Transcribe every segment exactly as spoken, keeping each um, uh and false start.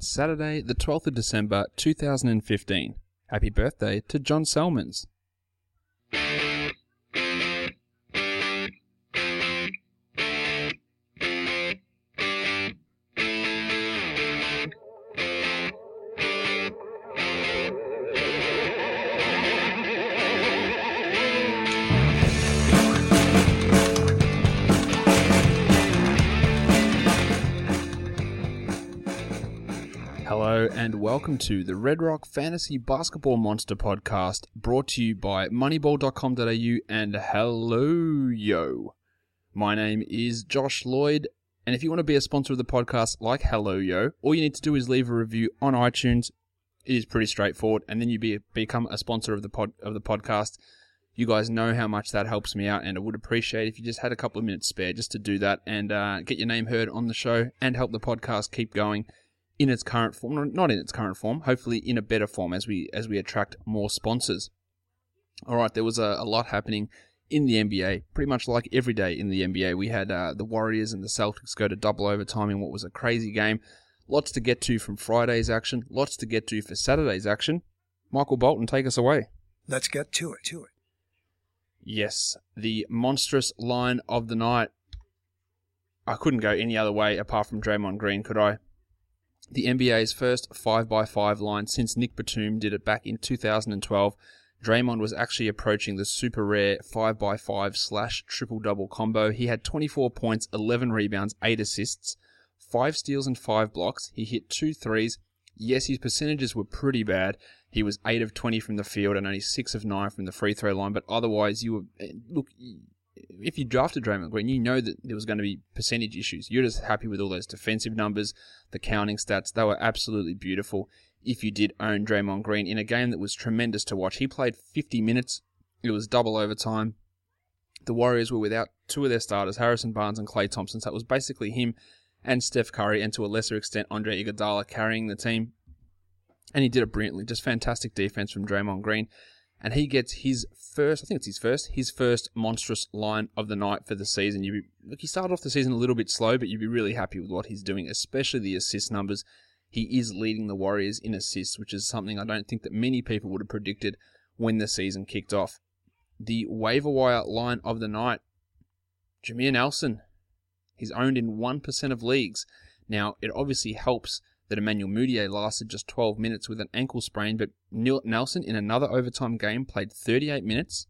It's Saturday, the twelfth of December, two thousand fifteen. Happy birthday to John Selmans. Hello and welcome to the Red Rock Fantasy Basketball Monster Podcast, brought to you by moneyball dot com dot a u and Hello Yo. My name is Josh Lloyd, and if you want to be a sponsor of the podcast like Hello Yo, all you need to do is leave a review on iTunes. It is pretty straightforward, and then you be, become a sponsor of the pod, of the podcast. You guys know how much that helps me out, and I would appreciate if you just had a couple of minutes spare just to do that and uh, get your name heard on the show and help the podcast keep going in its current form, not in its current form, hopefully in a better form as we as we attract more sponsors. All right, there was a, a lot happening in the N B A, pretty much like every day in the N B A. We had uh, the Warriors and the Celtics go to double overtime in what was a crazy game. Lots to get to from Friday's action, lots to get to for Saturday's action. Michael Bolton, take us away. Let's get to it, to it. Yes, the monstrous line of the night. I couldn't go any other way apart from Draymond Green, could I? The N B A's first five by five line since Nick Batum did it back in two thousand twelve. Draymond was actually approaching the super rare five by five slash triple-double combo. He had twenty-four points, eleven rebounds, eight assists, five steals and five blocks. He hit two threes. Yes, his percentages were pretty bad. He was eight of twenty from the field and only six of nine from the free throw line. But otherwise, you were... Look, if you drafted Draymond Green, you know that there was going to be percentage issues. You're just happy with all those defensive numbers, the counting stats. They were absolutely beautiful if you did own Draymond Green in a game that was tremendous to watch. He played fifty minutes. It was double overtime. The Warriors were without two of their starters, Harrison Barnes and Klay Thompson. So it was basically him and Steph Curry, and to a lesser extent, Andre Iguodala carrying the team. And he did it brilliantly. Just fantastic defense from Draymond Green. And he gets his first, I think it's his first, his first monstrous line of the night for the season. You look, he started off the season a little bit slow, but you'd be really happy with what he's doing, especially the assist numbers. He is leading the Warriors in assists, which is something I don't think that many people would have predicted when the season kicked off. The waiver wire line of the night, Jameer Nelson. He's owned in one percent of leagues. Now, it obviously helps that Emmanuel Mudiay lasted just twelve minutes with an ankle sprain, but Nelson in another overtime game played thirty-eight minutes.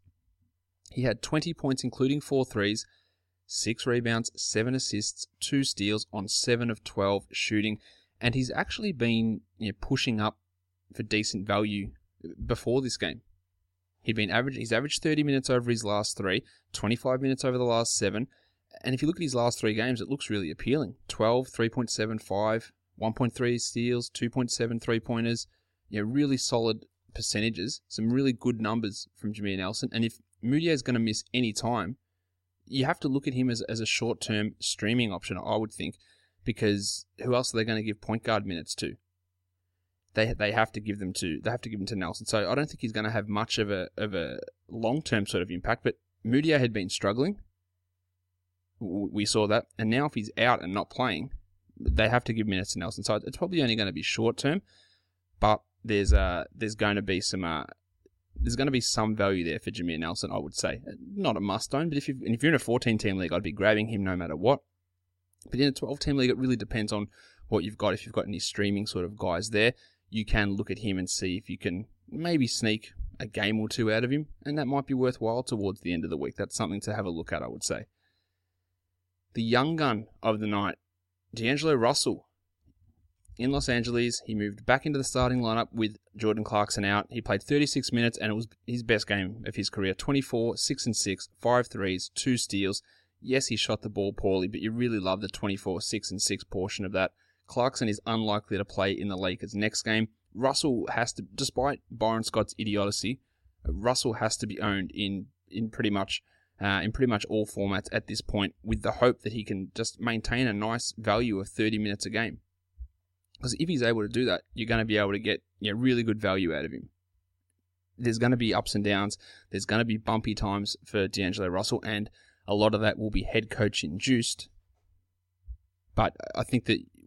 He had twenty points, including four threes, six rebounds, seven assists, two steals on seven of twelve shooting, and he's actually been you know, pushing up for decent value before this game. He'd been average. He's averaged thirty minutes over his last three, twenty-five minutes over the last seven, and if you look at his last three games, it looks really appealing. twelve, three point seven five, one point three steals, two point seven three-pointers, you know, really solid percentages, some really good numbers from Jameer Nelson. And if Mudiay is going to miss any time, you have to look at him as, as a short-term streaming option, I would think, because who else are they going to give point guard minutes to? They they have to give them to they have to give them to Nelson. So I don't think he's going to have much of a of a long-term sort of impact. But Mudiay had been struggling. We saw that, and now if he's out and not playing, they have to give minutes to Nelson. So it's probably only going to be short term, but there's uh there's going to be some uh there's going to be some value there for Jameer Nelson, I would say. Not a must own, but if you if you're in a fourteen team league, I'd be grabbing him no matter what. But in a twelve team league, it really depends on what you've got. If you've got any streaming sort of guys there, you can look at him and see if you can maybe sneak a game or two out of him, and that might be worthwhile towards the end of the week. That's something to have a look at, I would say. The young gun of the night, D'Angelo Russell. In Los Angeles, he moved back into the starting lineup with Jordan Clarkson out. He played thirty-six minutes, and it was his best game of his career. twenty-four, six and six, five threes, two steals. Yes, he shot the ball poorly, but you really love the twenty-four, six and six portion of that. Clarkson is unlikely to play in the Lakers' next game. Russell has to, despite Byron Scott's idiocy, Russell has to be owned in in pretty much uh, in pretty much all formats at this point, with the hope that he can just maintain a nice value of thirty minutes a game. Because if he's able to do that, you're going to be able to get you know, really good value out of him. There's going to be ups and downs. There's going to be bumpy times for D'Angelo Russell, and a lot of that will be head coach induced. But I think that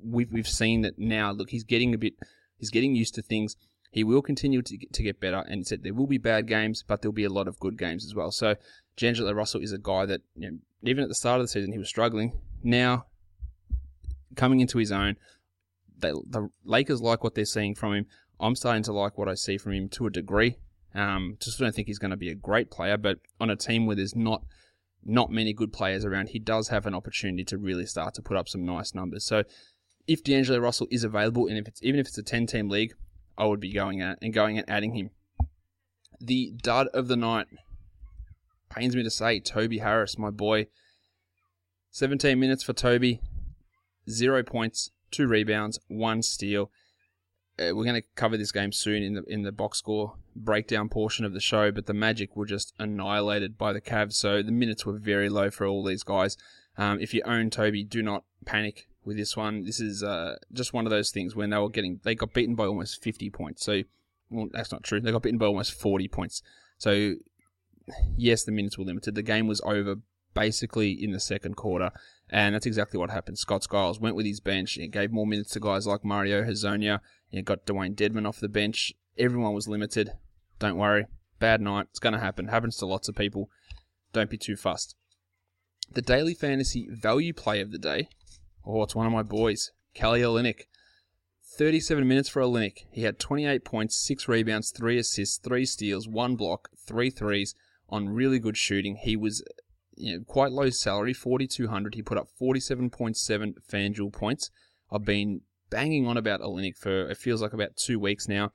we've we've seen that now. Look, he's getting a bit, he's getting used to things. He will continue to get, to get better, and he said there will be bad games, but there'll be a lot of good games as well. So, D'Angelo Russell is a guy that, you know, even at the start of the season, he was struggling. Now, coming into his own, they, the Lakers like what they're seeing from him. I'm starting to like what I see from him to a degree. Um, just don't think he's going to be a great player, but on a team where there's not not many good players around, he does have an opportunity to really start to put up some nice numbers. So, if D'Angelo Russell is available, and if it's even if it's a ten-team league, I would be going at and going and adding him. The dud of the night, pains me to say, Toby Harris, my boy. seventeen minutes for Toby, zero points, two rebounds, one steal. Uh, we're going to cover this game soon in the in the box score breakdown portion of the show, but the Magic were just annihilated by the Cavs, so the minutes were very low for all these guys. Um, if you own Toby, do not panic with this one. This is uh, just one of those things when they were getting, they got beaten by almost fifty points. So, well, that's not true. They got beaten by almost forty points. So, yes, the minutes were limited. The game was over basically in the second quarter, and that's exactly what happened. Scott Skiles went with his bench. He gave more minutes to guys like Mario Hezonja. He got Dwayne Dedman off the bench. Everyone was limited. Don't worry. Bad night. It's going to happen. Happens to lots of people. Don't be too fussed. The daily fantasy value play of the day. Oh, it's one of my boys, Kelly Olynyk. thirty-seven minutes for Olynyk. He had twenty-eight points, six rebounds, three assists, three steals, one block, three threes on really good shooting. He was, you know, quite low salary, forty-two hundred. He put up forty-seven point seven FanDuel points. I've been banging on about Olynyk for, it feels like about two weeks now.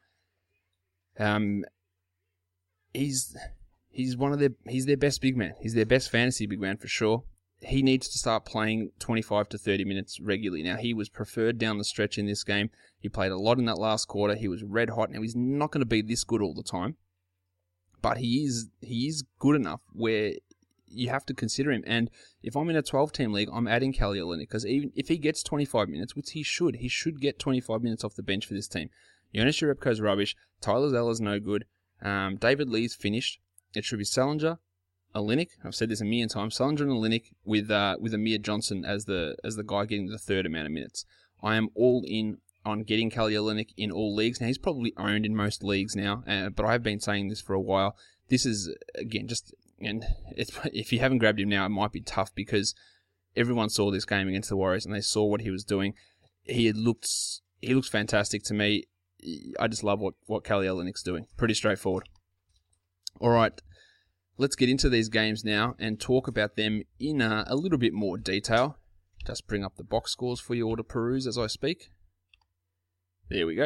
Um, he's he's one of their he's their best big man. He's their best fantasy big man for sure. He needs to start playing twenty-five to thirty minutes regularly. Now, he was preferred down the stretch in this game. He played a lot in that last quarter. He was red hot. Now, he's not going to be this good all the time, but he is he is good enough where you have to consider him. And if I'm in a twelve-team league, I'm adding Kelly Olynyk, because even if he gets twenty-five minutes, which he should, he should get twenty-five minutes off the bench for this team. Jonas Jerebko's rubbish. Tyler Zeller's no good. Um, David Lee's finished. It should be Salinger, Olynyk. I've said this a million times. Salinger and Olynyk with uh, with Amir Johnson as the as the guy getting the third amount of minutes. I am all in on getting Kelly Olynyk in all leagues. Now, he's probably owned in most leagues now, uh, but I have been saying this for a while. This is, again, just, and it's, if you haven't grabbed him now, it might be tough, because everyone saw this game against the Warriors and they saw what he was doing. He had looked, he looks fantastic to me. I just love what, what Kelly Olynyk's doing. Pretty straightforward. All right, let's get into these games now and talk about them in uh, a little bit more detail. Just bring up the box scores for you all to peruse as I speak. There we go.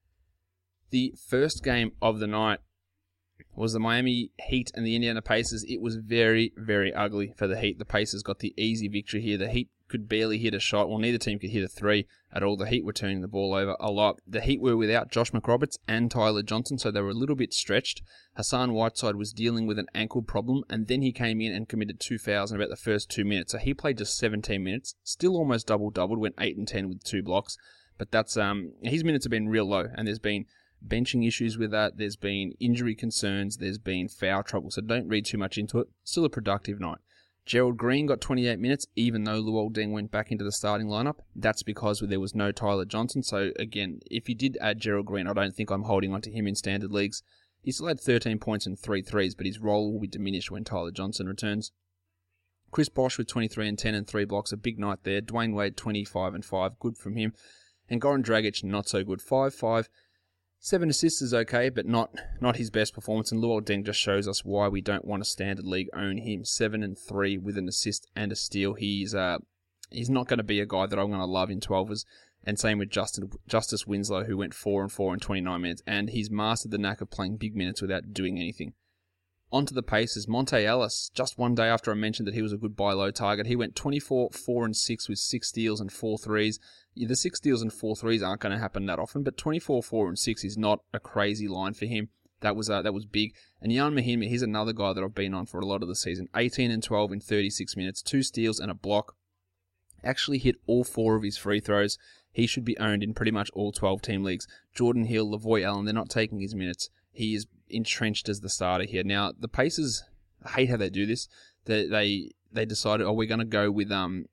The first game of the night was the Miami Heat and the Indiana Pacers. It was very, very ugly for the Heat. The Pacers got the easy victory here. The Heat could barely hit a shot. Well, neither team could hit a three at all. The Heat were turning the ball over a lot. The Heat were without Josh McRoberts and Tyler Johnson, so they were a little bit stretched. Hassan Whiteside was dealing with an ankle problem, and then he came in and committed two fouls in about the first two minutes. So he played just seventeen minutes, still almost double-doubled, went eight and ten with two blocks. But that's um his minutes have been real low, and there's been benching issues with that. There's been injury concerns. There's been foul trouble, so don't read too much into it. Still a productive night. Gerald Green got twenty-eight minutes, even though Luol Deng went back into the starting lineup. That's because there was no Tyler Johnson. So, again, if you did add Gerald Green, I don't think I'm holding on to him in standard leagues. He still had thirteen points and three threes, but his role will be diminished when Tyler Johnson returns. Chris Bosh with twenty-three and ten and three blocks, a big night there. Dwayne Wade, twenty-five and five, good from him. And Goran Dragic, not so good, five five. Seven assists is okay, but not not his best performance. And Luol Deng just shows us why we don't want a standard league own him. Seven and three with an assist and a steal. He's uh he's not going to be a guy that I'm going to love in twelvers. And same with Justin Justice Winslow, who went four and four in twenty-nine minutes, and he's mastered the knack of playing big minutes without doing anything. On to the Pacers. Monte Ellis, just one day after I mentioned that he was a good buy low target, he went twenty-four, four and six with six steals and four threes. The six steals and four threes aren't going to happen that often, but twenty-four, four and six is not a crazy line for him. That was uh, that was big. And Jan Mahima, he's another guy that I've been on for a lot of the season. eighteen and twelve in thirty-six minutes, two steals and a block. Actually hit all four of his free throws. He should be owned in pretty much all twelve-team leagues. Jordan Hill, Lavoy Allen, they're not taking his minutes. He is entrenched as the starter here. Now, the Pacers, I hate how they do this. They they, they decided, oh, we're going to go with um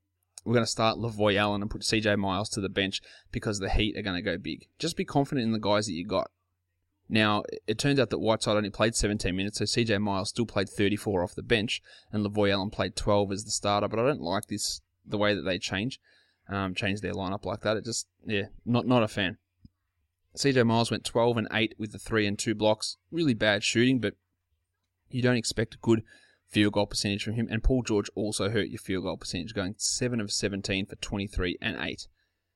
we're going to start Lavoy Allen and put C J Miles to the bench because the Heat are going to go big. Just be confident in the guys that you got. Now, it turns out that Whiteside only played seventeen minutes, so C J Miles still played thirty-four off the bench, and Lavoy Allen played twelve as the starter, but I don't like this, the way that they change, um, change their lineup like that. It just, yeah, not, not a fan. C J Miles went twelve and eight with the three and two blocks. Really bad shooting, but you don't expect a good field goal percentage from him. And Paul George also hurt your field goal percentage, going seven of seventeen for twenty-three and eight.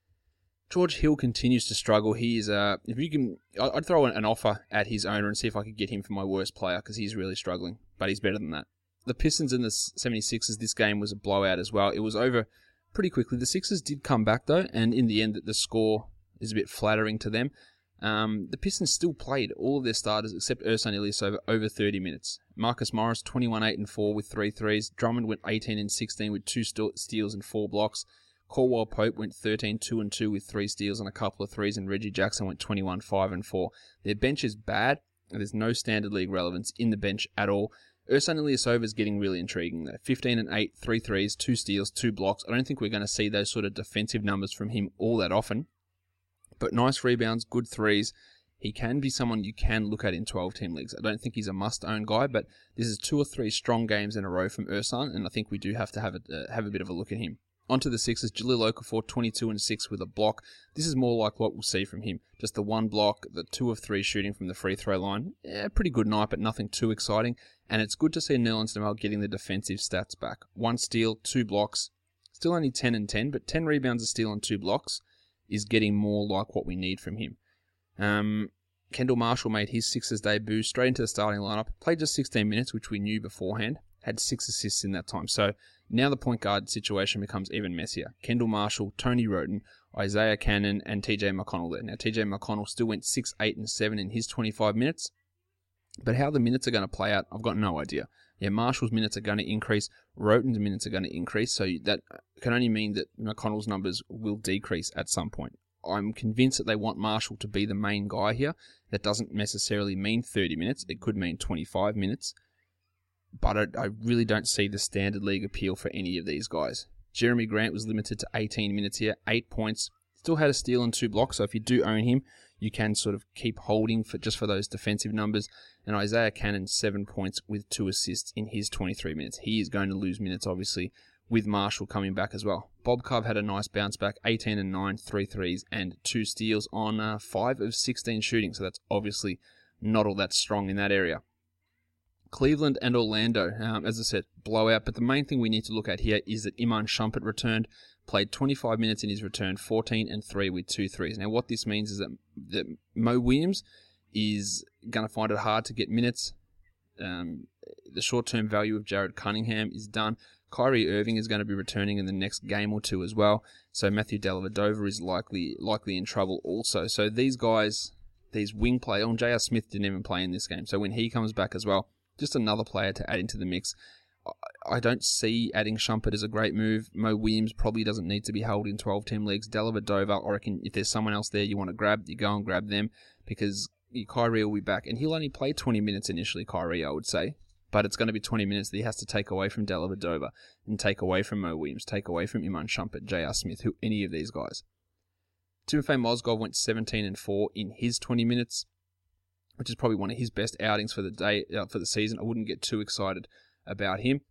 George Hill continues to struggle. He is, uh, if you can, I'd throw an offer at his owner and see if I could get him for my worst player because he's really struggling, but he's better than that. The Pistons and the seventy-sixers, this game was a blowout as well. It was over pretty quickly. The Sixers did come back though, and in the end, the score is a bit flattering to them. Um, the Pistons still played all of their starters except Ersan Ilyasova over thirty minutes. Marcus Morris, twenty-one eight and four with three threes. Drummond went eighteen and sixteen with two steals and four blocks. Caldwell Pope went thirteen two and two with three steals and a couple of threes, and Reggie Jackson went twenty-one five and four. Their bench is bad, and there's no standard league relevance in the bench at all. Ersan Ilyasova is getting really intriguing though. fifteen and eight, three threes, two steals, two blocks. I don't think we're going to see those sort of defensive numbers from him all that often. But nice rebounds, good threes. He can be someone you can look at in twelve-team leagues. I don't think he's a must-own guy, but this is two or three strong games in a row from Ersan, and I think we do have to have a, uh, have a bit of a look at him. Onto the Sixers, Jahlil Okafor, twenty-two and six with a block. This is more like what we'll see from him. Just the one block, the two of three shooting from the free throw line. Yeah, pretty good night, but nothing too exciting. And it's good to see Nerlens Noel getting the defensive stats back. One steal, two blocks. Still only ten and ten, but ten rebounds, a steal, and two blocks is getting more like what we need from him. Um, Kendall Marshall made his Sixers debut straight into the starting lineup. Played just sixteen minutes, which we knew beforehand. Had six assists in that time. So now the point guard situation becomes even messier. Kendall Marshall, Tony Roten, Isaiah Cannon, and T J McConnell there. Now T J McConnell still went six, eight, and seven in his twenty-five minutes. But how the minutes are going to play out, I've got no idea. Yeah, Marshall's minutes are going to increase. Roten's minutes are going to increase. So that can only mean that McConnell's numbers will decrease at some point. I'm convinced that they want Marshall to be the main guy here. That doesn't necessarily mean thirty minutes. It could mean twenty-five minutes. But I, I really don't see the standard league appeal for any of these guys. Jeremy Grant was limited to eighteen minutes here, eight points. Still had a steal and two blocks, so if you do own him, you can sort of keep holding for just for those defensive numbers. And Isaiah Cannon, seven points with two assists in his twenty-three minutes. He is going to lose minutes, obviously, with Marshall coming back as well. Bob Cove had a nice bounce back, eighteen and nine, three threes, and two steals on uh, five of sixteen shooting, so that's obviously not all that strong in that area. Cleveland and Orlando, um, as I said, blowout. But the main thing we need to look at here is that Iman Shumpert returned, played twenty-five minutes in his return, fourteen and three with two threes. Now, what this means is that, that Mo Williams is going to find it hard to get minutes. Um, the short-term value of Jared Cunningham is done. Kyrie Irving is going to be returning in the next game or two as well. So Matthew Dellavedova is likely likely in trouble also. So these guys, these wing players, oh, J R Smith didn't even play in this game. So when he comes back as well, just another player to add into the mix. I don't see adding Shumpert as a great move. Mo Williams probably doesn't need to be held in twelve-team leagues. Dellavedova, I reckon if there's someone else there you want to grab, you go and grab them because Kyrie will be back. And he'll only play twenty minutes initially, Kyrie, I would say. But it's going to be twenty minutes that he has to take away from Dellavedova and take away from Mo Williams, take away from Iman Shumpert, J R Smith, who any of these guys. Timofey Mozgov went seventeen and four in his twenty minutes, which is probably one of his best outings for the day uh, for the season. I wouldn't get too excited about him.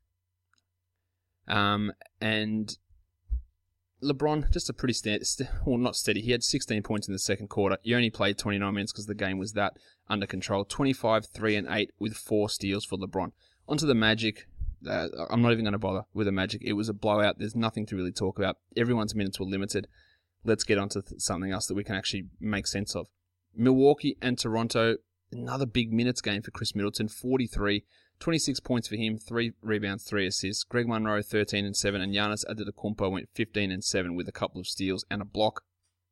Um, and LeBron, just a pretty steady, st- well, not steady. He had sixteen points in the second quarter. He only played twenty-nine minutes because the game was that under control. twenty-five, three, and eight with four steals for LeBron. Onto the Magic. Uh, I'm not even going to bother with the Magic. It was a blowout. There's nothing to really talk about. Everyone's minutes were limited. Let's get on to th- something else that we can actually make sense of. Milwaukee and Toronto. Another big minutes game for Chris Middleton, forty-three, twenty-six points for him, three rebounds, three assists. Greg Monroe, thirteen and seven, and Giannis Antetokounmpo went fifteen and seven with a couple of steals and a block.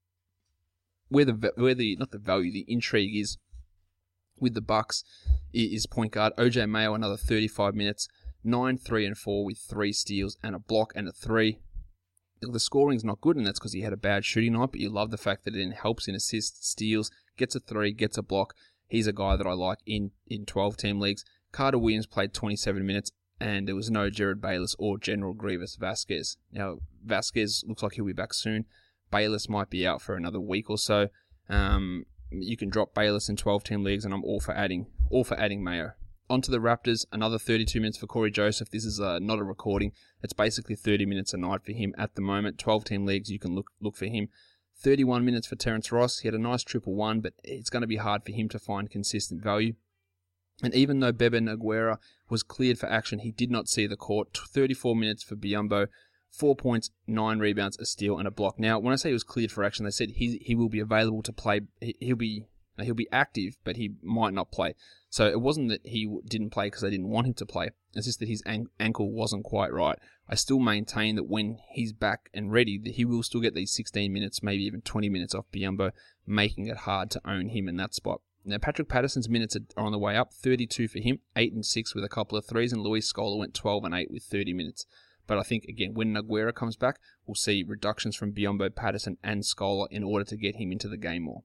Where the where the not the value, the intrigue is with the Bucks is point guard O J Mayo, another thirty-five minutes, nine, three, and four with three steals and a block and a three. The scoring's not good, and that's because he had a bad shooting night, but you love the fact that it then helps in assists, steals, gets a three, gets a block. He's a guy that I like in, in twelve-team leagues. Carter Williams played twenty-seven minutes, and there was no Jared Bayless or General Grievous Vasquez. Now, Vasquez looks like he'll be back soon. Bayless might be out for another week or so. Um, you can drop Bayless in twelve-team leagues, and I'm all for adding, all for adding Mayo. On to the Raptors, another thirty-two minutes for Corey Joseph. This is uh, not a recording. It's basically thirty minutes a night for him at the moment. twelve-team leagues, you can look look for him. thirty-one minutes for Terrence Ross. He had a nice triple one, but it's going to be hard for him to find consistent value. And even though Bebe Naguera was cleared for action, he did not see the court. thirty-four minutes for Biyombo, four points, nine rebounds, a steal, and a block. Now, when I say he was cleared for action, they said he he will be available to play. He'll be he'll be active, but he might not play. So it wasn't that he didn't play because they didn't want him to play. It's just that his ankle wasn't quite right. I still maintain that when he's back and ready, that he will still get these sixteen minutes, maybe even twenty minutes off Biyombo, making it hard to own him in that spot. Now, Patrick Patterson's minutes are on the way up, thirty-two for him, eight and six with a couple of threes, and Luis Scola went twelve and eight with thirty minutes. But I think, again, when Naguera comes back, we'll see reductions from Biyombo, Patterson, and Scola in order to get him into the game more.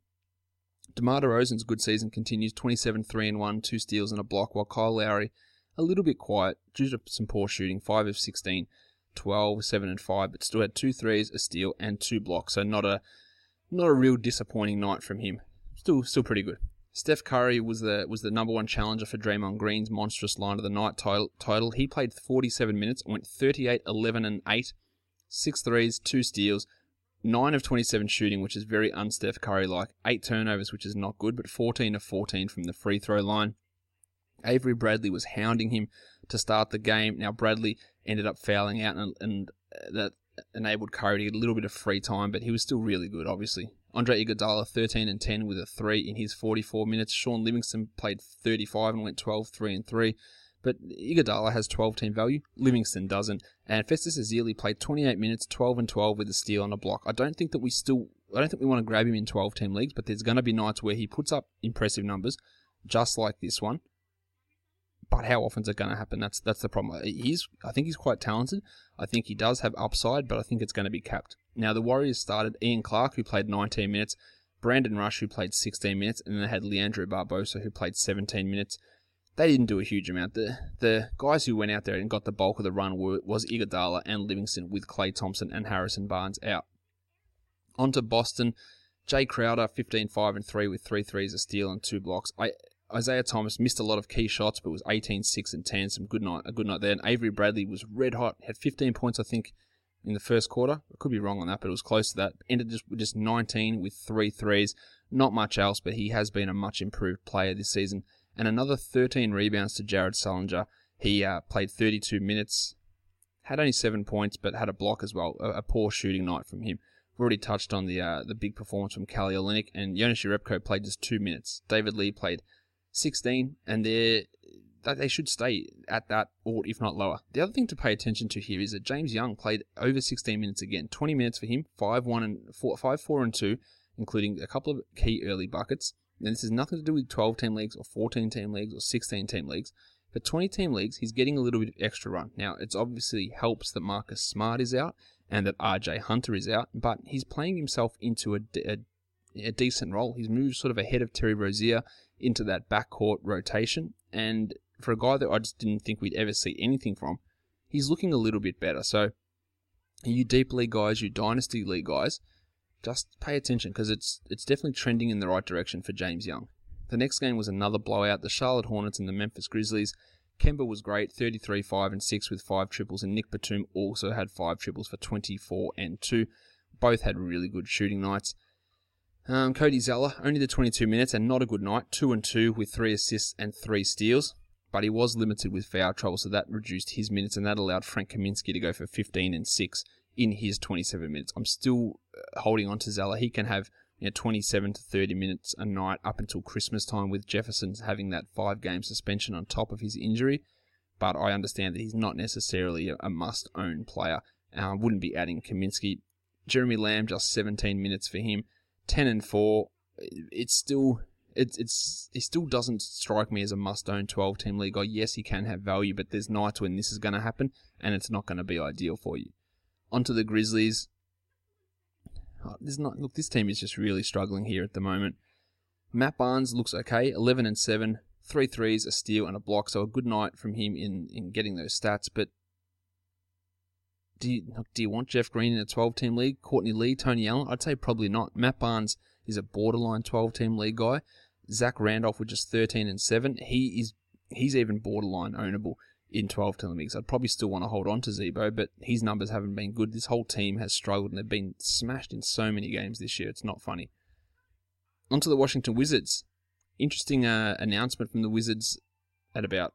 DeMar DeRozan's good season continues, twenty-seven, three and one, two steals and a block, while Kyle Lowry, a little bit quiet due to some poor shooting, five of sixteen, twelve, seven and five, but still had two threes, a steal, and two blocks. So not a not a real disappointing night from him. Still still pretty good. Steph Curry was the was the number one challenger for Draymond Green's monstrous line of the night title. title. He played forty-seven minutes and went thirty-eight, eleven and eight, six threes, two steals, nine of twenty-seven shooting, which is very un-Steph Curry-like, eight turnovers, which is not good, but fourteen of fourteen from the free throw line. Avery Bradley was hounding him to start the game. Now, Bradley ended up fouling out, and, and that enabled Curry to get a little bit of free time, but he was still really good, obviously. Andre Iguodala, thirteen and ten with a three in his forty-four minutes. Sean Livingston played thirty-five and went twelve, three and three. But Iguodala has twelve-team value. Livingston doesn't. And Festus Ezeli played twenty-eight minutes, twelve and twelve with a steal and a block. I don't think that we still, I don't think we want to grab him in twelve-team leagues, but there's going to be nights where he puts up impressive numbers, just like this one. But how often is it going to happen? That's that's the problem. He's, I think he's quite talented. I think he does have upside, but I think it's going to be capped. Now, the Warriors started Ian Clark, who played nineteen minutes, Brandon Rush, who played sixteen minutes, and then they had Leandro Barbosa, who played seventeen minutes. They didn't do a huge amount. The the guys who went out there and got the bulk of the run were, was Iguodala and Livingston, with Klay Thompson and Harrison Barnes out. On to Boston. Jay Crowder, fifteen, five and three with three threes, a steal, and two blocks. I, Isaiah Thomas missed a lot of key shots, but was eighteen, six and ten. Some good night, a good night there. And Avery Bradley was red hot. Had fifteen points, I think, in the first quarter. I could be wrong on that, but it was close to that. Ended just with just nineteen with three threes. Not much else, but he has been a much improved player this season. And another thirteen rebounds to Jared Sullinger. He uh, played thirty-two minutes, had only seven points, but had a block as well. A, a poor shooting night from him. We've already touched on the uh, the big performance from Kelly Olynyk, and Jonas Jerebko played just two minutes. David Lee played sixteen, and they they should stay at that, or if not lower. The other thing to pay attention to here is that James Young played over sixteen minutes again. twenty minutes for him, five, one, and four, five, four, and two, including a couple of key early buckets. And this has nothing to do with twelve-team leagues or fourteen-team leagues or sixteen-team leagues. For twenty-team leagues, he's getting a little bit of extra run. Now, it obviously helps that Marcus Smart is out and that R J Hunter is out, but he's playing himself into a, a, a decent role. He's moved sort of ahead of Terry Rozier into that backcourt rotation, and for a guy that I just didn't think we'd ever see anything from, he's looking a little bit better. So, you deep league guys, you dynasty league guys, just pay attention, because it's it's definitely trending in the right direction for James Young. The next game was another blowout, the Charlotte Hornets and the Memphis Grizzlies. Kemba was great, thirty-three, five and six with five triples, and Nick Batum also had five triples for twenty-four and two. Both had really good shooting nights. Um, Cody Zeller, only the twenty-two minutes and not a good night, two and two with three assists and three steals, but he was limited with foul trouble, so that reduced his minutes, and that allowed Frank Kaminsky to go for fifteen and six in his twenty-seven minutes. I'm still holding on to Zeller. He can have, you know, twenty-seven to thirty minutes a night up until Christmas time, with Jefferson having that five-game suspension on top of his injury, but I understand that he's not necessarily a must-own player. I uh, wouldn't be adding Kaminsky. Jeremy Lamb, just seventeen minutes for him. ten and four, it's still, it's, it's, he still doesn't strike me as a must-own twelve-team league guy. Yes, he can have value, but there's nights when this is going to happen, and it's not going to be ideal for you. Onto the Grizzlies. Oh, this not, look, this team is just really struggling here at the moment. Matt Barnes looks okay, eleven and seven, Three threes, a steal, and a block. So a good night from him in, in getting those stats. But do you, do you want Jeff Green in a twelve-team league? Courtney Lee, Tony Allen? I'd say probably not. Matt Barnes is a borderline twelve-team league guy. Zach Randolph with just thirteen and seven. He is he's even borderline ownable in twelve-team leagues. I'd probably still want to hold on to Zebo, but his numbers haven't been good. This whole team has struggled, and they've been smashed in so many games this year. It's not funny. On to the Washington Wizards. Interesting uh, announcement from the Wizards at about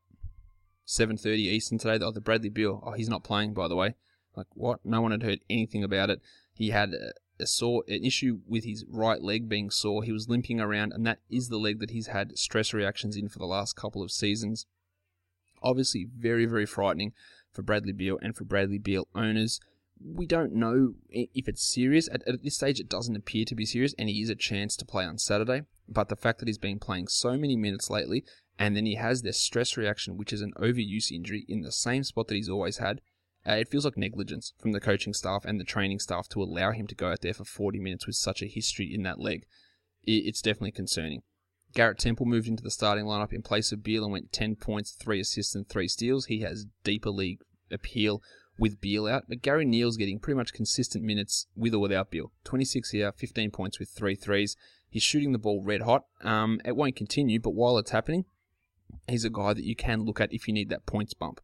seven thirty Eastern today. Oh, the Bradley Beal. Oh, he's not playing, by the way. Like, what? No one had heard anything about it. He had a, a sore, an issue with his right leg being sore. He was limping around, and that is the leg that he's had stress reactions in for the last couple of seasons. Obviously, very, very frightening for Bradley Beal and for Bradley Beal owners. We don't know if it's serious. At, at this stage, it doesn't appear to be serious, and he is a chance to play on Saturday. But the fact that he's been playing so many minutes lately, and then he has this stress reaction, which is an overuse injury in the same spot that he's always had, uh, it feels like negligence from the coaching staff and the training staff to allow him to go out there for forty minutes with such a history in that leg. It, it's definitely concerning. Garrett Temple moved into the starting lineup in place of Beal and went ten points, three assists, and three steals. He has deeper league appeal with Beal out, but Gary Neal's getting pretty much consistent minutes with or without Beal. twenty-six here, fifteen points with three threes. He's shooting the ball red hot. Um, it won't continue, but while it's happening, he's a guy that you can look at if you need that points bump.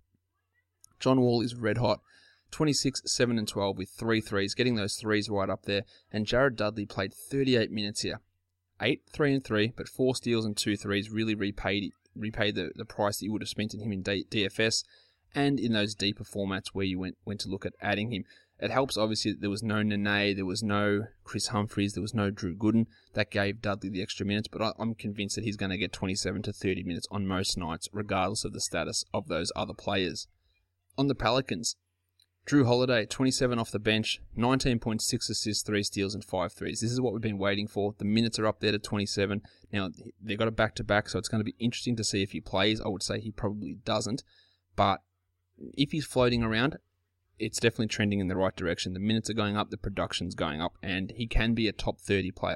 John Wall is red hot. twenty-six, seven, and twelve with three threes, getting those threes right up there. And Jared Dudley played thirty-eight minutes here. eight, three, and three, but four steals and two threes really repaid repaid the, the price that you would have spent in him in D- DFS and in those deeper formats where you went, went to look at adding him. It helps, obviously, that there was no Nene, there was no Chris Humphries, there was no Drew Gooden. That gave Dudley the extra minutes, but I, I'm convinced that he's going to get twenty-seven to thirty minutes on most nights, regardless of the status of those other players. On the Pelicans, Drew Holiday, twenty-seven off the bench, nineteen point six assists, three steals, and five threes. This is what we've been waiting for. The minutes are up there to twenty-seven. Now, they've got a back-to-back, so it's going to be interesting to see if he plays. I would say he probably doesn't, but if he's floating around, it's definitely trending in the right direction. The minutes are going up, the production's going up, and he can be a top thirty player.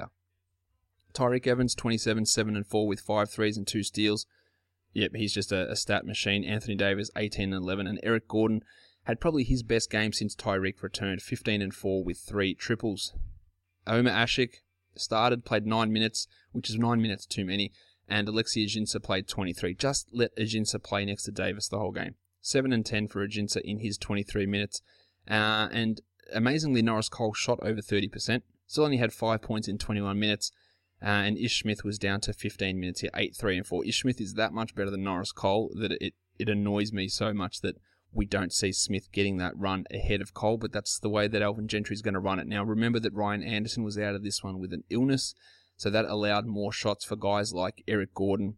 Tyreek Evans, twenty-seven, seven, and four with five threes and two steals. Yep, he's just a, a stat machine. Anthony Davis, eighteen and eleven, and Eric Gordon had probably his best game since Tyreek returned, fifteen and four with three triples. Omer Ashik started, played nine minutes, which is nine minutes too many, and Alexei Ajinça played twenty-three. Just let Ajinça play next to Davis the whole game. seven and ten for Ajinça in his twenty-three minutes. Uh, and amazingly, Norris Cole shot over thirty percent. Still only had five points in twenty-one minutes. Uh, and Ish Smith was down to fifteen minutes here, eight, three, and four. Ish Smith is that much better than Norris Cole that it, it annoys me so much that we don't see Smith getting that run ahead of Cole, but that's the way that Alvin Gentry is going to run it. Now, remember that Ryan Anderson was out of this one with an illness, so that allowed more shots for guys like Eric Gordon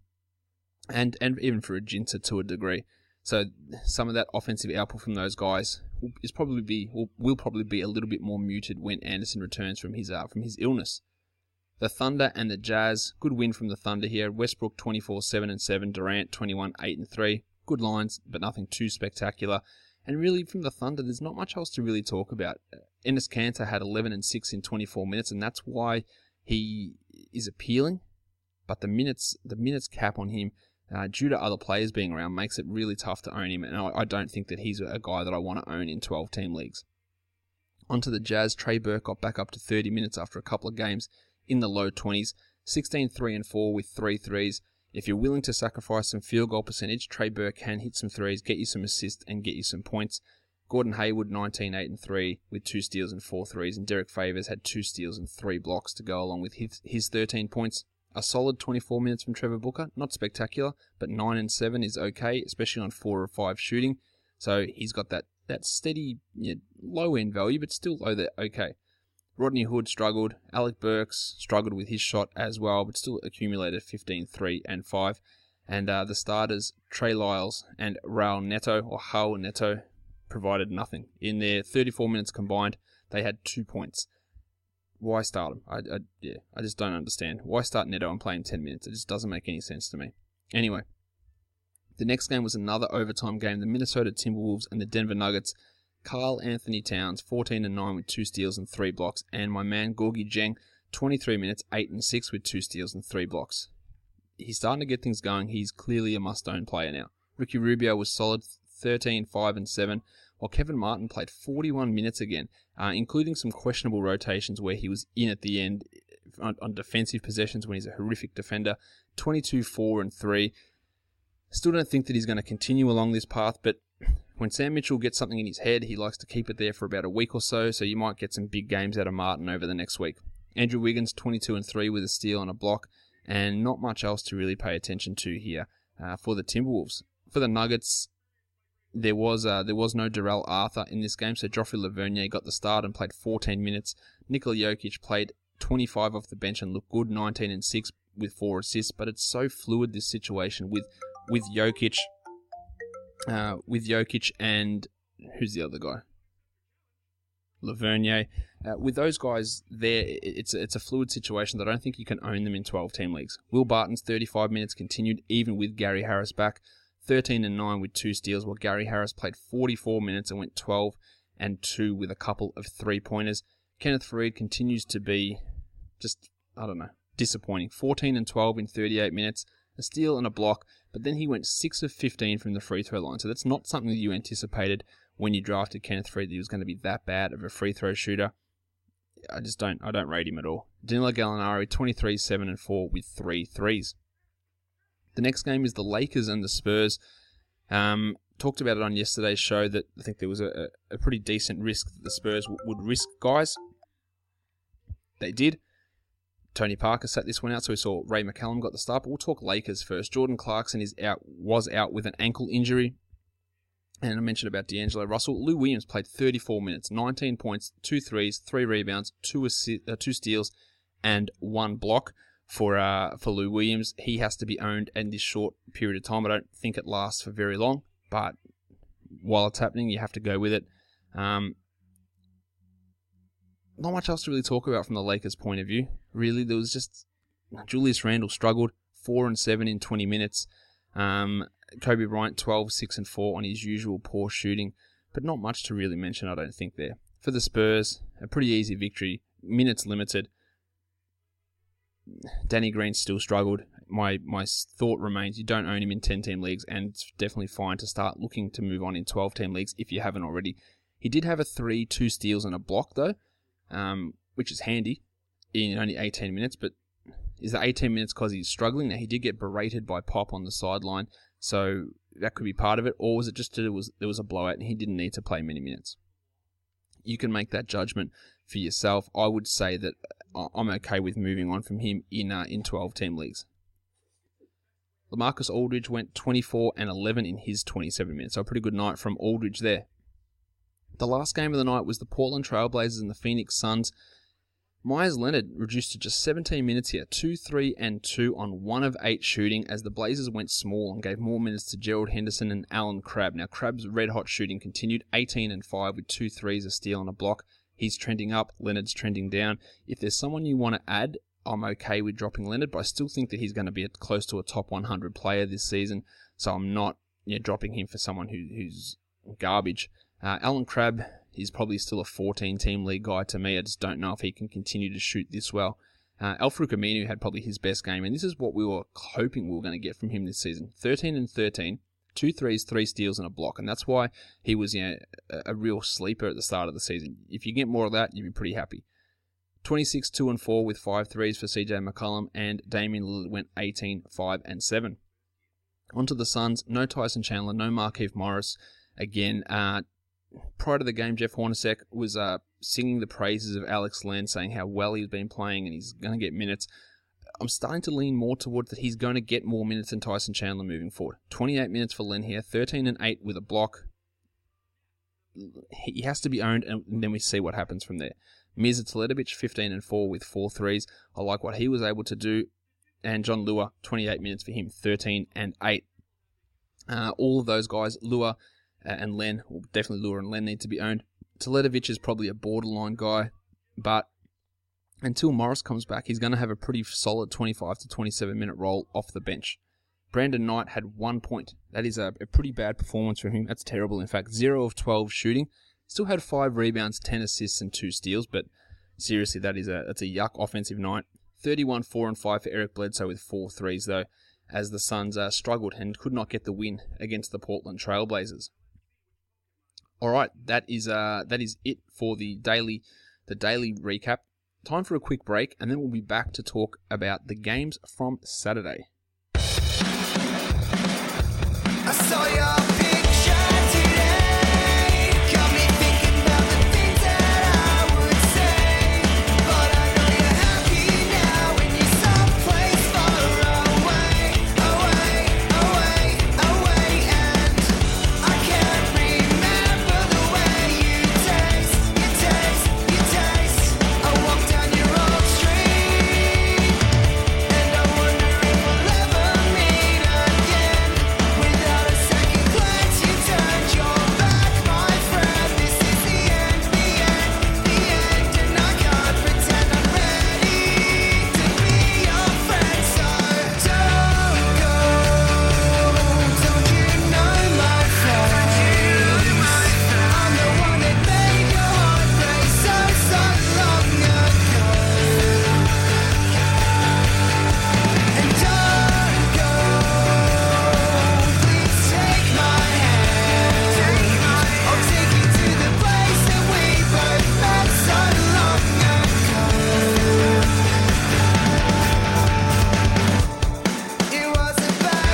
and, and even for Ajinça to a degree. So some of that offensive output from those guys is probably be will, will probably be a little bit more muted when Anderson returns from his uh, from his illness. The Thunder and the Jazz, good win from the Thunder here. Westbrook twenty-four, seven, and seven. Durant twenty-one, eight, and three. Good lines, but nothing too spectacular. And really, from the Thunder, there's not much else to really talk about. Enes Kanter had eleven and six in twenty-four minutes, and that's why he is appealing. But the minutes, the minutes cap on him, uh, due to other players being around, makes it really tough to own him. And I, I don't think that he's a guy that I want to own in twelve-team leagues. Onto the Jazz, Trey Burke got back up to thirty minutes after a couple of games in the low twenties, sixteen, three, and four with three threes. If you're willing to sacrifice some field goal percentage, Trey Burke can hit some threes, get you some assists, and get you some points. Gordon Hayward, nineteen, eight, and three with two steals and four threes, and Derek Favors had two steals and three blocks to go along with his, his thirteen points. A solid twenty-four minutes from Trevor Booker, not spectacular, but nine and seven is okay, especially on four or five shooting. So he's got that, that steady, you know, low-end value, but still low there, okay. Rodney Hood struggled. Alec Burks struggled with his shot as well, but still accumulated fifteen, three, and five. And uh, the starters, Trey Lyles and Raul Neto, or Raul Neto, provided nothing. In their thirty-four minutes combined, they had two points. Why start them? I, I, yeah, I just don't understand. Why start Neto and play him ten minutes? It just doesn't make any sense to me. Anyway, the next game was another overtime game. The Minnesota Timberwolves and the Denver Nuggets. Karl Anthony Towns, fourteen and nine with two steals and three blocks. And my man, Gorgie Dieng, twenty-three minutes, eight and six with two steals and three blocks. he's starting to get things going. He's clearly a must-own player now. Ricky Rubio was solid, thirteen, five, and seven, while Kevin Martin played forty-one minutes again, uh, including some questionable rotations where he was in at the end on, on defensive possessions when he's a horrific defender. twenty-two, four, and three. Still don't think that he's going to continue along this path, but when Sam Mitchell gets something in his head, he likes to keep it there for about a week or so, so you might get some big games out of Martin over the next week. Andrew Wiggins, twenty-two and three with a steal and a block, and not much else to really pay attention to here uh, for the Timberwolves. For the Nuggets, there was uh, there was no Darrell Arthur in this game, so Joffrey Lavernier got the start and played fourteen minutes. Nikola Jokic played twenty-five off the bench and looked good, nineteen and six with four assists, but it's so fluid, this situation with with Jokic, uh, with Jokic and who's the other guy? Lavernier. Uh, with those guys there, it's it's a fluid situation that I don't think you can own them in twelve-team leagues. Will Barton's thirty-five minutes continued, even with Gary Harris back, thirteen and nine with two steals, while Gary Harris played forty-four minutes and went twelve and two with a couple of three-pointers. Kenneth Faried continues to be just, I don't know, disappointing. fourteen and twelve in thirty-eight minutes, a steal and a block, but then he went six of fifteen from the free throw line, so that's not something that you anticipated when you drafted Kenneth Faried, that he was going to be that bad of a free throw shooter. I just don't I don't rate him at all. Danilo Gallinari, twenty-three, seven, and four with three threes. The next game is the Lakers and the Spurs. Um, talked about it on yesterday's show that I think there was a, a pretty decent risk that the Spurs w- would risk guys. They did. Tony Parker sat this one out, so we saw Ray McCallum got the start, but we'll talk Lakers first. Jordan Clarkson is out, was out with an ankle injury. And I mentioned about D'Angelo Russell. Lou Williams played thirty-four minutes, nineteen points, two threes, three rebounds, two assi- uh, two steals, and one block for uh, for Lou Williams. He has to be owned in this short period of time. I don't think it lasts for very long, but while it's happening, you have to go with it. Um, not much else to really talk about from the Lakers' point of view. Really, there was just Julius Randle struggled, four and seven in twenty minutes. Um, Kobe Bryant, twelve, six, and four on his usual poor shooting, but not much to really mention, I don't think, there. For the Spurs, a pretty easy victory, minutes limited. Danny Green still struggled. My my thought remains you don't own him in ten-team leagues, and it's definitely fine to start looking to move on in twelve-team leagues if you haven't already. He did have a three, two steals, and a block, though, um, which is handy in only eighteen minutes, but is the eighteen minutes because he's struggling? Now, he did get berated by Pop on the sideline, so that could be part of it, or was it just that it was, there was a blowout and he didn't need to play many minutes? You can make that judgment for yourself. I would say that I'm okay with moving on from him in uh, in twelve-team leagues. LaMarcus Aldridge went twenty-four and eleven in his twenty-seven minutes, so a pretty good night from Aldridge there. The last game of the night was the Portland Trailblazers and the Phoenix Suns. Myers Leonard reduced to just seventeen minutes here, two, three, and two on one of eight shooting as the Blazers went small and gave more minutes to Gerald Henderson and Alan Crabb. Now, Crabb's red-hot shooting continued, eighteen and five with two threes, a steal, and a block. He's trending up, Leonard's trending down. If there's someone you want to add, I'm okay with dropping Leonard, but I still think that he's going to be close to a top one hundred player this season, so I'm not you know, dropping him for someone who, who's garbage. Uh, Alan Crabb is probably still a fourteen-team league guy to me. I just don't know if he can continue to shoot this well. Uh, Al-Farouq Aminu had probably his best game, and this is what we were hoping we were going to get from him this season. thirteen and thirteen, two threes, three steals, and a block, and that's why he was you know, a, a real sleeper at the start of the season. If you get more of that, you'd be pretty happy. twenty-six, two, and four with five threes for C J McCollum, and Damian Lillard went eighteen, five, and seven. On to the Suns, no Tyson Chandler, no Markieff Morris. Again, uh, prior to the game, Jeff Hornacek was uh, singing the praises of Alex Len, saying how well he's been playing and he's going to get minutes. I'm starting to lean more towards that he's going to get more minutes than Tyson Chandler moving forward. twenty-eight minutes for Len here, thirteen and eight with a block. He has to be owned, and then we see what happens from there. Mirza Teletovic, fifteen and four with four threes. I like what he was able to do. And John Lua, twenty-eight minutes for him, thirteen and eight. Uh, all of those guys, Lua and Len, well, definitely Lua and Len need to be owned. Teletovic is probably a borderline guy, but until Morris comes back, he's going to have a pretty solid twenty-five to twenty-seven minute role off the bench. Brandon Knight had one point. That is a, a pretty bad performance from him. That's terrible, in fact. zero of twelve shooting. Still had five rebounds, ten assists, and two steals, but seriously, that is a that's a yuck offensive night. thirty-one, four, and five for Eric Bledsoe with four threes, though. as the Suns uh, struggled and could not get the win against the Portland Trailblazers. All right, that is uh, that is it for the daily the daily recap. Time for a quick break, and then we'll be back to talk about the games from Saturday. I saw your picture today, got me thinking about the things that I would say, but I know you're happy now and you're someplace far away, away, away, away, and I can't remember the way you taste, you taste, you taste. I walk down your old street, and I wonder if we'll ever meet again. Without a second glance, you turned your back, my friend. This is the end, the end, the end, and I can't pretend I'm ready to be your friend. So don't go, don't you know my face? I'm the one that made your heart break so, so long ago. And don't go, please take my hand. I'll take you to the place that we both met so long ago. It was a bad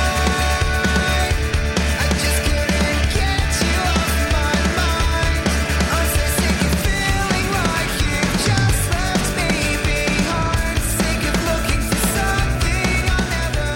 night, I just couldn't get you off my mind. I'm so sick of feeling like you just left me behind. Sick of looking for something I'll never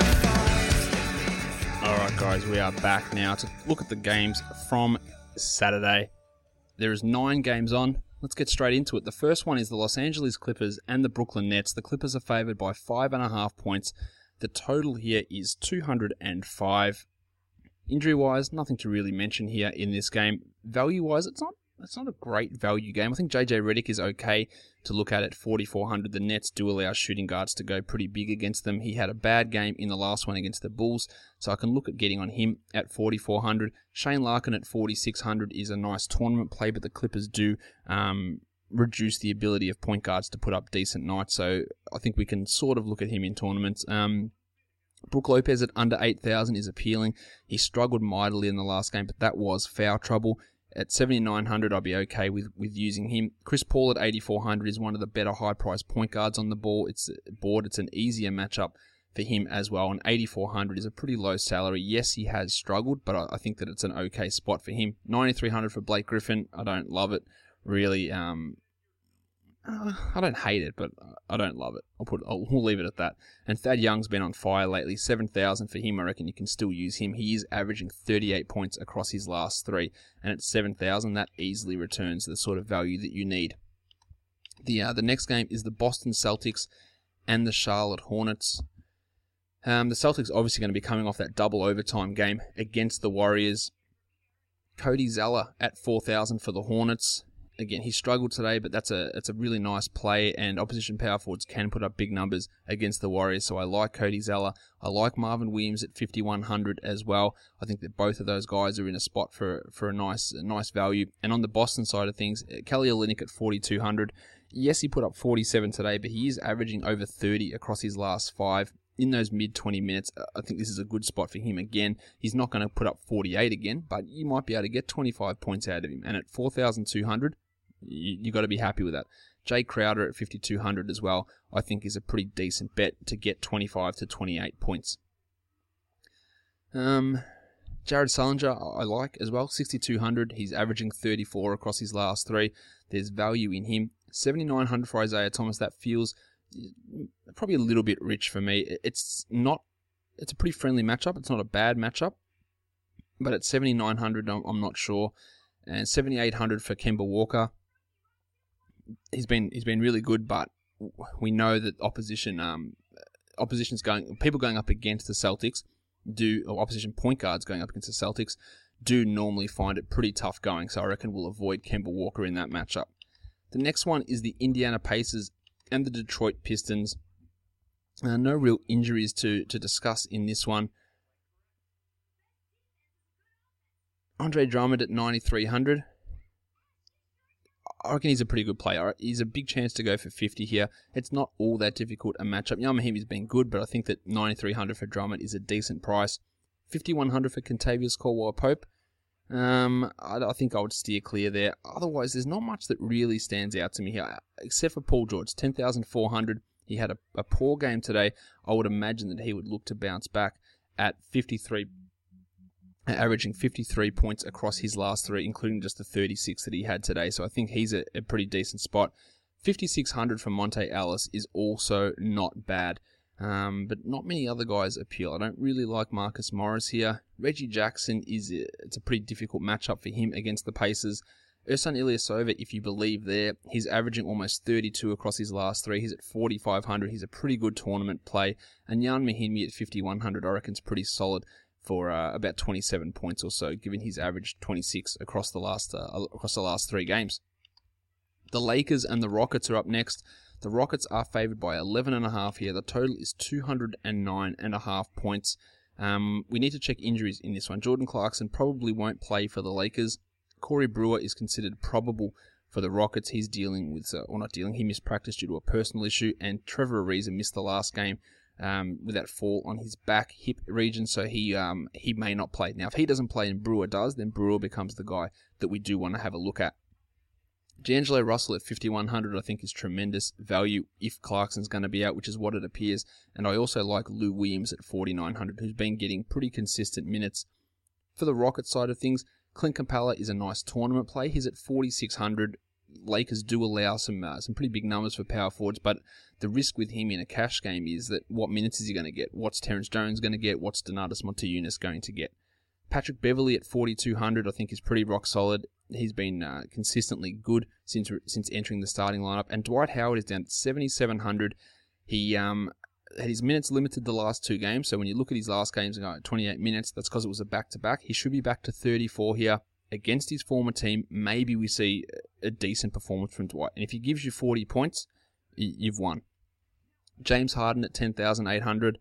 find. All right, guys, we are back now to look at the games from Saturday. There is nine games on. Let's get straight into it. The first one is the Los Angeles Clippers and the Brooklyn Nets. The Clippers are favored by five and a half points. The total here is two hundred five. Injury-wise, nothing to really mention here in this game. Value-wise, it's not it's not a great value game. I think J J Redick is okay to look at at forty-four hundred. The Nets do allow shooting guards to go pretty big against them. He had a bad game in the last one against the Bulls, so I can look at getting on him at forty-four hundred. Shane Larkin at forty-six hundred is a nice tournament play, but the Clippers do um, reduce the ability of point guards to put up decent nights, so I think we can sort of look at him in tournaments. Um, Brook Lopez at under eight thousand is appealing. He struggled mightily in the last game, but that was foul trouble. At seventy-nine hundred, I'll be okay with, with using him. Chris Paul at eighty-four hundred is one of the better high-priced point guards on the ball. It's board. It's an easier matchup for him as well. And eighty-four hundred is a pretty low salary. Yes, he has struggled, but I, I think that it's an okay spot for him. ninety-three hundred for Blake Griffin. I don't love it, really. Um, uh, I don't hate it, but I don't love it. I'll put. I'll, we'll leave it at that. And Thad Young's been on fire lately. seven thousand for him. I reckon you can still use him. He is averaging thirty-eight points across his last three, and at seven thousand, that easily returns the sort of value that you need. The uh, the next game is the Boston Celtics and the Charlotte Hornets. Um, the Celtics are obviously going to be coming off that double overtime game against the Warriors. Cody Zeller at four thousand for the Hornets. Again, he struggled today, but that's a it's a really nice play, and opposition power forwards can put up big numbers against the Warriors, so I like Cody Zeller. I like Marvin Williams at fifty-one hundred as well. I think that both of those guys are in a spot for for a nice a nice value. And on the Boston side of things, Kelly Olynyk at forty-two hundred. Yes, he put up forty-seven today, but he is averaging over thirty across his last five. In those mid twenty minutes, I think this is a good spot for him again. He's not going to put up forty-eight again, but you might be able to get twenty-five points out of him. And at four thousand two hundred, you, you got to be happy with that. Jay Crowder at fifty-two hundred as well, I think is a pretty decent bet to get twenty-five to twenty-eight points. Um, Jared Sullinger, I like as well, sixty-two hundred. He's averaging thirty-four across his last three. There's value in him. seventy-nine hundred for Isaiah Thomas. That feels probably a little bit rich for me. It's not. It's a pretty friendly matchup. It's not a bad matchup, but at seventy-nine hundred, I'm, I'm not sure. And seventy-eight hundred for Kemba Walker. He's been he's been really good, but we know that opposition um opposition's going people going up against the Celtics do or opposition point guards going up against the Celtics do normally find it pretty tough going. So I reckon we'll avoid Kemba Walker in that matchup. The next one is the Indiana Pacers and the Detroit Pistons. Uh, no real injuries to, to discuss in this one. Andre Drummond at ninety-three hundred. I reckon he's a pretty good player. He's a big chance to go for fifty here. It's not all that difficult a matchup. Jan Mahimi's been good, but I think that ninety-three hundred for Drummond is a decent price. fifty-one hundred for Contavious Caldwell-Pope. Um, I, I think I would steer clear there. Otherwise, there's not much that really stands out to me here, except for Paul George, ten thousand four hundred. He had a, a poor game today. I would imagine that he would look to bounce back at fifty-three, averaging fifty-three points across his last three, including just the thirty-six that he had today. So I think he's a, a pretty decent spot. fifty-six hundred for Monte Ellis is also not bad. Um, but not many other guys appeal. I don't really like Marcus Morris here. Reggie Jackson, is a, it's a pretty difficult matchup for him against the Pacers. Ersan Ilyasova, if you believe there, he's averaging almost thirty-two across his last three. He's at forty-five hundred. He's a pretty good tournament play. And Jan Mahimi at fifty-one hundred, I reckon, is pretty solid for uh, about twenty-seven points or so, given he's averaged twenty-six across the last uh, across the last three games. The Lakers and the Rockets are up next. The Rockets are favored by eleven point five here. The total is two hundred nine point five points. Um, we need to check injuries in this one. Jordan Clarkson probably won't play for the Lakers. Corey Brewer is considered probable for the Rockets. He's dealing with, uh, or not dealing, he missed practice due to a personal issue. And Trevor Ariza missed the last game um, with that fall on his back hip region, so he um, he may not play. Now, if he doesn't play and Brewer does, then Brewer becomes the guy that we do want to have a look at. D'Angelo Russell at fifty-one hundred I think is tremendous value if Clarkson's going to be out, which is what it appears. And I also like Lou Williams at forty-nine hundred, who's been getting pretty consistent minutes. For the Rocket side of things, Clint Capella is a nice tournament play. He's at forty-six hundred. Lakers do allow some uh, some pretty big numbers for power forwards, but the risk with him in a cash game is that what minutes is he going to get? What's Terrence Jones going to get? What's Donatas Motiejunas going to get? Patrick Beverley at forty-two hundred I think is pretty rock solid. He's been uh, consistently good since since entering the starting lineup. And Dwight Howard is down at seventy-seven hundred. He um, had his minutes limited the last two games, so when you look at his last games and go twenty-eight minutes, that's because it was a back-to-back. He should be back to thirty-four here against his former team. Maybe we see a decent performance from Dwight. And if he gives you forty points, you've won. James Harden at ten thousand eight hundred.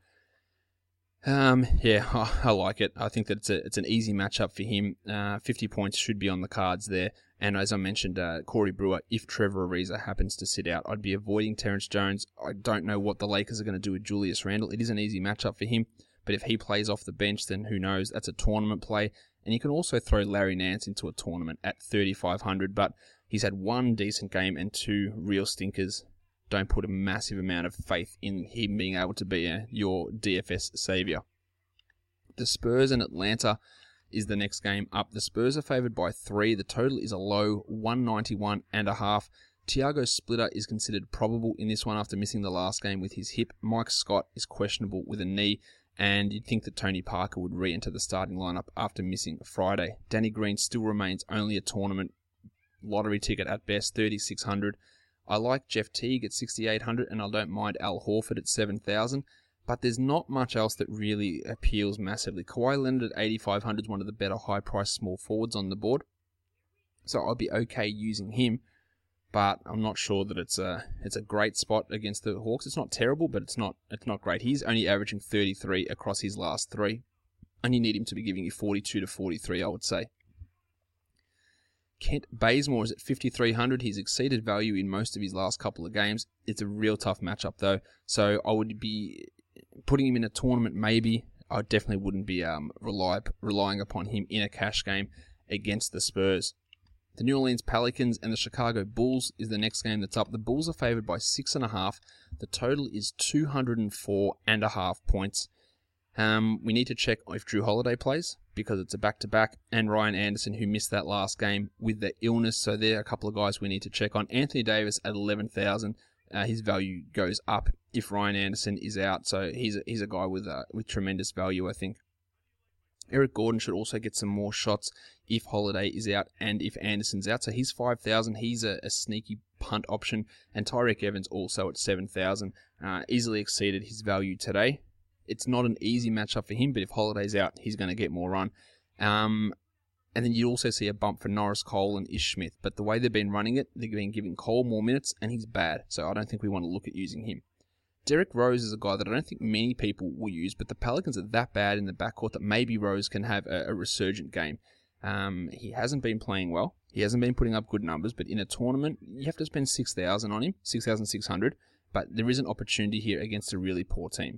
Um, yeah, I, I like it. I think that it's a it's an easy matchup for him. Uh, fifty points should be on the cards there. And as I mentioned, uh, Corey Brewer, if Trevor Ariza happens to sit out, I'd be avoiding Terrence Jones. I don't know what the Lakers are going to do with Julius Randle. It is an easy matchup for him, but if he plays off the bench, then who knows? That's a tournament play. And you can also throw Larry Nance into a tournament at thirty-five hundred, but he's had one decent game and two real stinkers. Don't put a massive amount of faith in him being able to be a, your D F S savior. The Spurs and Atlanta is the next game up. The Spurs are favored by three. The total is a low one ninety-one and a half. Tiago Splitter is considered probable in this one after missing the last game with his hip. Mike Scott is questionable with a knee, and you'd think that Tony Parker would re-enter the starting lineup after missing Friday. Danny Green still remains only a tournament lottery ticket at best, thirty-six hundred. I like Jeff Teague at sixty-eight hundred, and I don't mind Al Horford at seven thousand, but there's not much else that really appeals massively. Kawhi Leonard at eighty-five hundred is one of the better high-priced small forwards on the board, so I'll be okay using him, but I'm not sure that it's a it's a great spot against the Hawks. It's not terrible, but it's not it's not great. He's only averaging thirty-three across his last three, and you need him to be giving you forty-two to forty-three, I would say. Kent Bazemore is at fifty-three hundred. He's exceeded value in most of his last couple of games. It's a real tough matchup, though. So I would be putting him in a tournament, maybe. I definitely wouldn't be um, rely, relying upon him in a cash game against the Spurs. The New Orleans Pelicans and the Chicago Bulls is the next game that's up. The Bulls are favored by six and a half. The total is two hundred four and a half points. Um, we need to check if Drew Holiday plays, because it's a back-to-back, and Ryan Anderson, who missed that last game with the illness. So there are a couple of guys we need to check on. Anthony Davis at eleven thousand. Uh, his value goes up if Ryan Anderson is out. So he's a, he's a guy with uh, with tremendous value, I think. Eric Gordon should also get some more shots if Holiday is out and if Anderson's out. So he's five thousand. He's a, a sneaky punt option. And Tyreke Evans also at seven thousand. Uh, easily exceeded his value today. It's not an easy matchup for him, but if Holiday's out, he's going to get more run. Um, and then you also see a bump for Norris Cole and Ish Smith. But the way they've been running it, they've been giving Cole more minutes, and he's bad. So I don't think we want to look at using him. Derrick Rose is a guy that I don't think many people will use, but the Pelicans are that bad in the backcourt that maybe Rose can have a, a resurgent game. Um, he hasn't been playing well. He hasn't been putting up good numbers, but in a tournament, you have to spend six thousand on him, six thousand six hundred, but there is an opportunity here against a really poor team.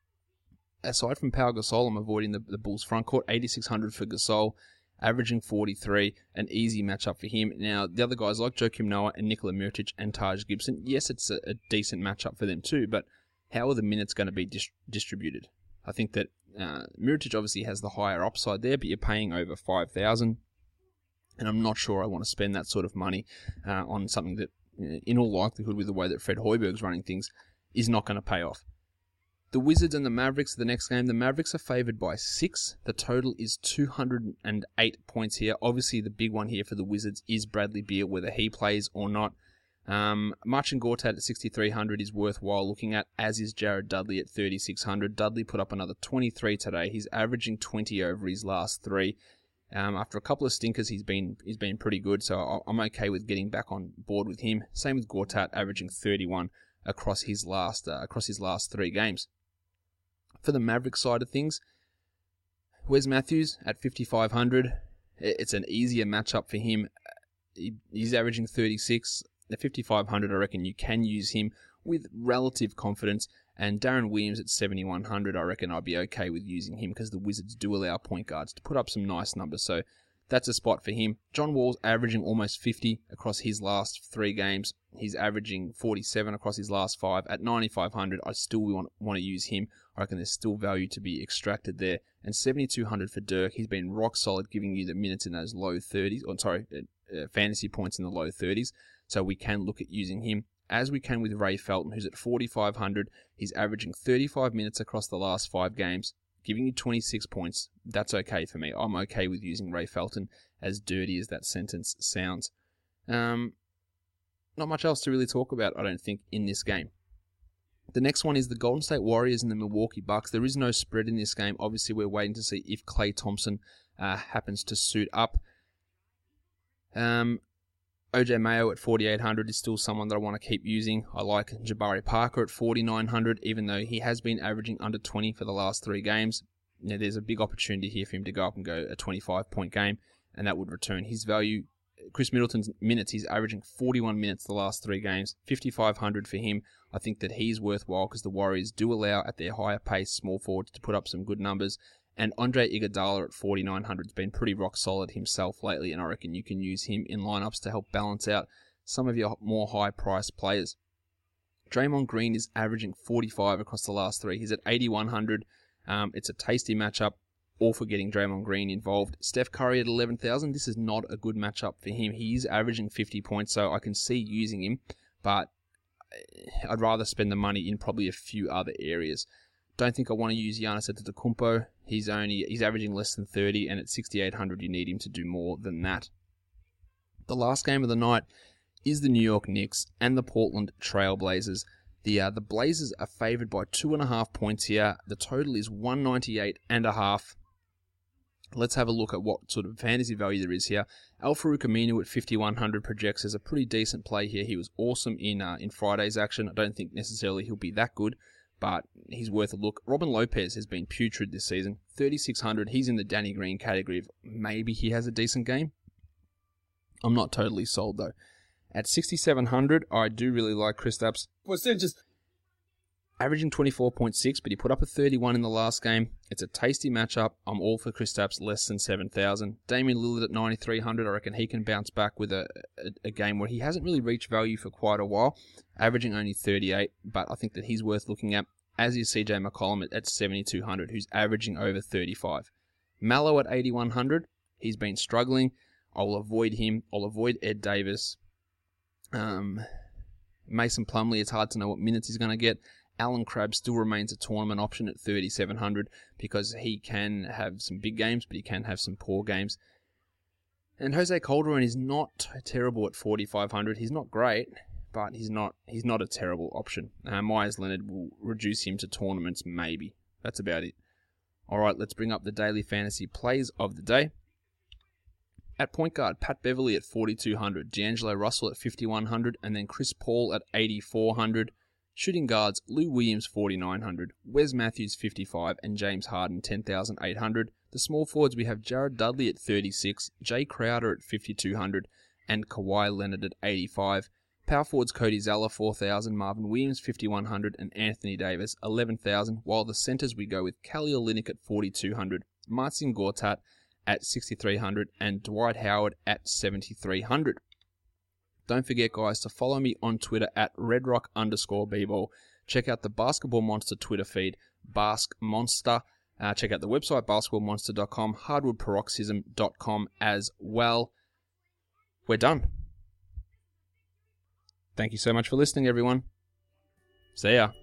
Aside from Pau Gasol, I'm avoiding the, the Bulls front court, eighty-six hundred for Gasol, averaging forty-three, an easy matchup for him. Now, the other guys like Joakim Noah and Nikola Mirotic and Taj Gibson, yes, it's a, a decent matchup for them too, but how are the minutes going to be dis- distributed? I think that uh, Mirotic obviously has the higher upside there, but you're paying over five thousand, and I'm not sure I want to spend that sort of money uh, on something that, in all likelihood, with the way that Fred Hoiberg's running things, is not going to pay off. The Wizards and the Mavericks, the next game, the Mavericks are favored by six. The total is two hundred eight points here. Obviously, the big one here for the Wizards is Bradley Beal, whether he plays or not. Um, Marcin Gortat at sixty-three hundred is worthwhile looking at, as is Jared Dudley at thirty-six hundred. Dudley put up another twenty-three today. He's averaging twenty over his last three. Um, after a couple of stinkers, he's been he's been pretty good, so I'm okay with getting back on board with him. Same with Gortat, averaging thirty-one across his last uh, across his last three games. For the Maverick side of things, Wes Matthews at fifty-five hundred. It's an easier matchup for him. He's averaging thirty-six. At fifty-five hundred, I reckon you can use him with relative confidence. And Darren Williams at seventy-one hundred, I reckon I'd be okay with using him because the Wizards do allow point guards to put up some nice numbers. So that's a spot for him. John Wall's averaging almost fifty across his last three games. He's averaging forty-seven across his last five. At ninety-five hundred, I still want, want to use him. I reckon there's still value to be extracted there. And seventy-two hundred for Dirk. He's been rock solid, giving you the minutes in those low thirties. Or sorry, uh, fantasy points in the low thirties. So we can look at using him, as we can with Ray Felton, who's at forty-five hundred. He's averaging thirty-five minutes across the last five games, giving you twenty-six points. That's okay for me. I'm okay with using Ray Felton, as dirty as that sentence sounds. Um, not much else to really talk about, I don't think, in this game. The next one is the Golden State Warriors and the Milwaukee Bucks. There is no spread in this game. Obviously, we're waiting to see if Klay Thompson uh, happens to suit up. Um, O J Mayo at forty-eight hundred is still someone that I want to keep using. I like Jabari Parker at forty-nine hundred, even though he has been averaging under twenty for the last three games. Now, there's a big opportunity here for him to go up and go a twenty-five point game, and that would return his value. Chris Middleton's minutes, he's averaging forty-one minutes the last three games, fifty-five hundred for him. I think that he's worthwhile because the Warriors do allow, at their higher pace, small forwards to put up some good numbers. And Andre Iguodala at forty-nine hundred has been pretty rock solid himself lately, and I reckon you can use him in lineups to help balance out some of your more high-priced players. Draymond Green is averaging forty-five across the last three. He's at eighty-one hundred. Um, it's a tasty matchup, all for getting Draymond Green involved. Steph Curry at eleven thousand. This is not a good matchup for him. He's averaging fifty points, so I can see using him, but I'd rather spend the money in probably a few other areas. Don't think I want to use Giannis Antetokounmpo. He's only he's averaging less than thirty, and at sixty-eight hundred, you need him to do more than that. The last game of the night is the New York Knicks and the Portland Trail Blazers. The uh, the Blazers are favored by two and a half points here. The total is one ninety-eight and a half. Let's have a look at what sort of fantasy value there is here. Al-Farouq Aminu at fifty-one hundred projects as a pretty decent play here. He was awesome in uh, in Friday's action. I don't think necessarily he'll be that good, but he's worth a look. Robin Lopez has been putrid this season. thirty-six hundred. He's in the Danny Green category of maybe he has a decent game. I'm not totally sold, though. At sixty-seven hundred, I do really like Kristaps. Was it just averaging twenty-four point six, but he put up a thirty-one in the last game. It's a tasty matchup. I'm all for Kristaps less than seven thousand. Damian Lillard at ninety-three hundred. I reckon he can bounce back with a, a, a game where he hasn't really reached value for quite a while, averaging only thirty-eight, but I think that he's worth looking at, as is C J McCollum at, at seventy-two hundred, who's averaging over thirty-five. Mallow at eighty-one hundred. He's been struggling. I'll avoid him. I'll avoid Ed Davis. Um, Mason Plumlee, it's hard to know what minutes he's going to get. Alan Crabb still remains a tournament option at thirty-seven hundred because he can have some big games, but he can have some poor games. And Jose Calderon is not terrible at forty-five hundred. He's not great, but he's not he's not a terrible option. Uh, Myers Leonard will reduce him to tournaments, maybe. That's about it. All right, let's bring up the daily fantasy plays of the day. At point guard, Pat Beverly at forty-two hundred, D'Angelo Russell at fifty-one hundred, and then Chris Paul at eighty-four hundred. Shooting guards, Lou Williams forty-nine hundred, Wes Matthews fifty-five, and James Harden ten thousand eight hundred. The small forwards, we have Jared Dudley at thirty-six, Jay Crowder at fifty-two hundred, and Kawhi Leonard at eighty-five. Power forwards, Cody Zeller four thousand, Marvin Williams fifty-one hundred, and Anthony Davis eleven thousand, while the centers we go with Kelly Olynyk at forty-two hundred, Marcin Gortat at sixty-three hundred, and Dwight Howard at seventy-three hundred. Don't forget, guys, to follow me on Twitter at redrock underscore bball. Check out the Basketball Monster Twitter feed, Bask Monster. Uh, check out the website, basketball monster dot com, hardwood paroxysm dot com as well. We're done. Thank you so much for listening, everyone. See ya.